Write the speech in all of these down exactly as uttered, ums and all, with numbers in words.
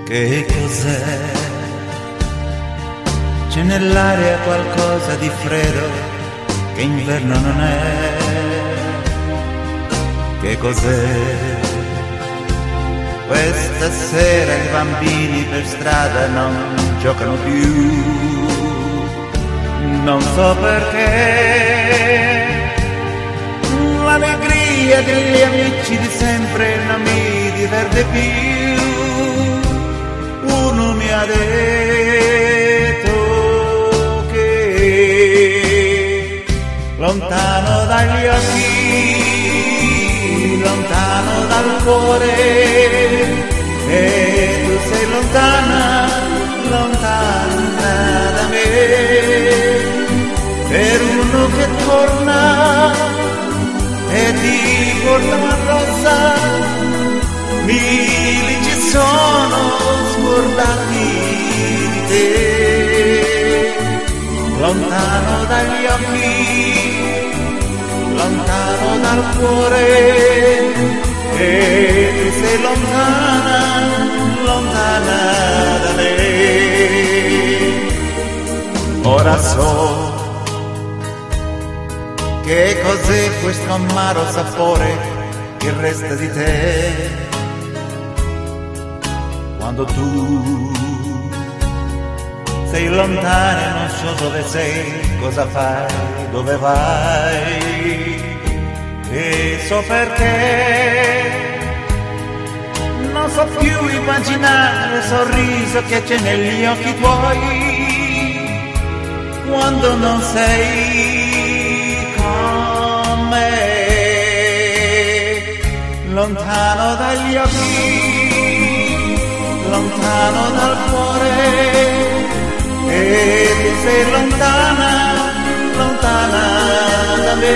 Che cos'è? C'è nell'aria qualcosa di freddo che inverno non è. Che cos'è? Questa sera i bambini per strada non giocano più. Non so perché l'allegria degli amici di sempre non mi diverte più. Uno mi ha detto che lontano dagli occhi, lontano dal cuore, e tu sei lontana, lontana da me. Per uno che torna e ti porta una rosa, mille ci sono scordati di te. Lontano dagli occhi, lontano dal cuore, e tu sei lontana, lontana da me. Ora so che cos'è questo amaro sapore che resta di te quando tu sei lontana e non so dove sei, cosa fai, dove vai. E so perché non so più immaginare il sorriso che c'è negli occhi tuoi quando non sei con me. Lontano dagli occhi, lontano dal cuore, e tu sei lontana, lontana da me.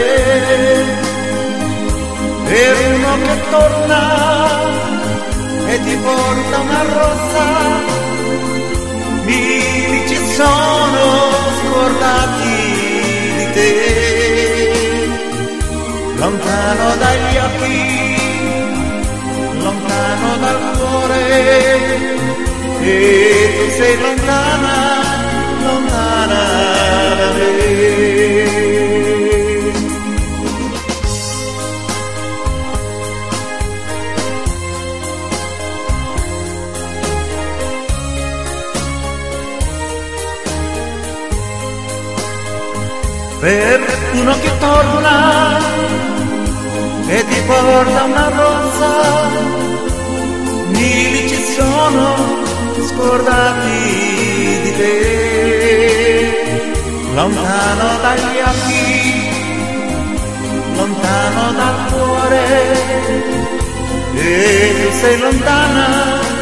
Per uno che torna e ti porta una rosa, mille ci sono scordati di te. Lontano dagli occhi, lontano dal cuore, e tu sei lontana, lontana da me. Per uno che torna e ti porta una rosa, mille ci sono scordati di te. Lontano dagli occhi, lontano dal cuore, e tu sei lontana,